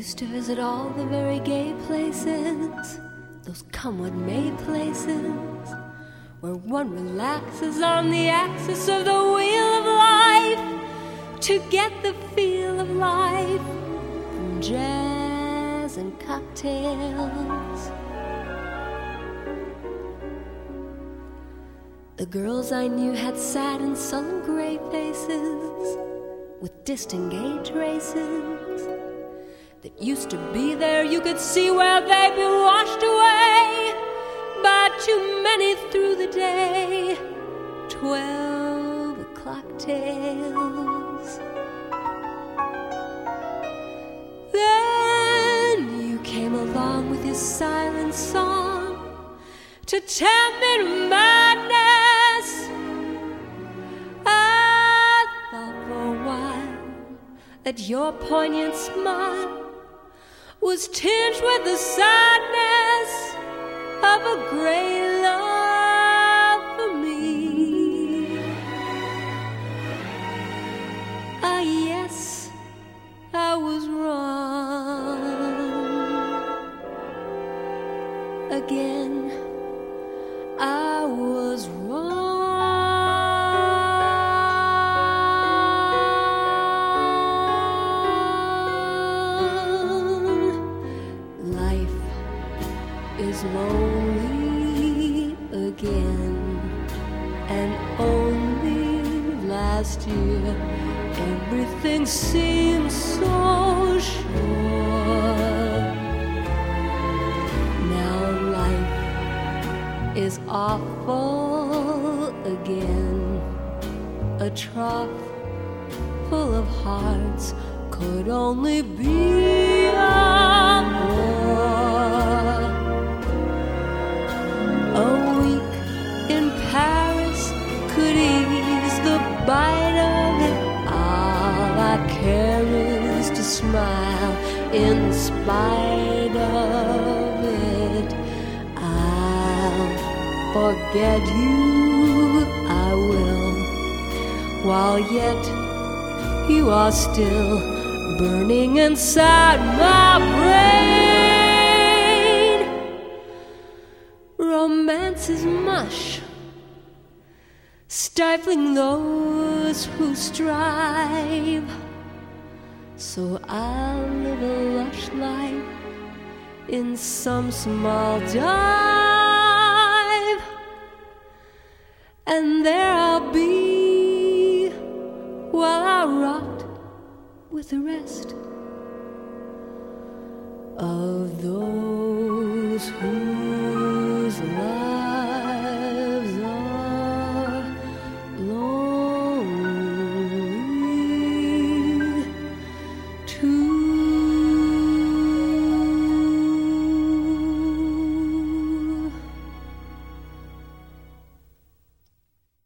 used to visit all the very gay places, those come-what-may places, where one relaxes on the axis of the wheel of life to get the feel of life from jazz and cocktails. The girls I knew had sad and sullen gray faces with disengaged races that used to be there. You could see where they'd been washed away by too many through the day. 12 o'clock tales. Then you came along with your silent song to tempt me to madness. I thought for a while that your poignant smile was tinged with the sadness of a great love for me. Ah, yes, I was wrong. Again, I was wrong. Life is lonely again, and only last year everything seemed so sure. Now life is awful again. A trough full of hearts could only be a bore. A week in Paris could ease the bite of it. All I care is to smile in spite of it. Forget you, I will, while yet you are still burning inside my brain. Romance is mush, stifling those who strive. So I'll live a lush life in some small dive, and there I'll be while I rot with the rest of those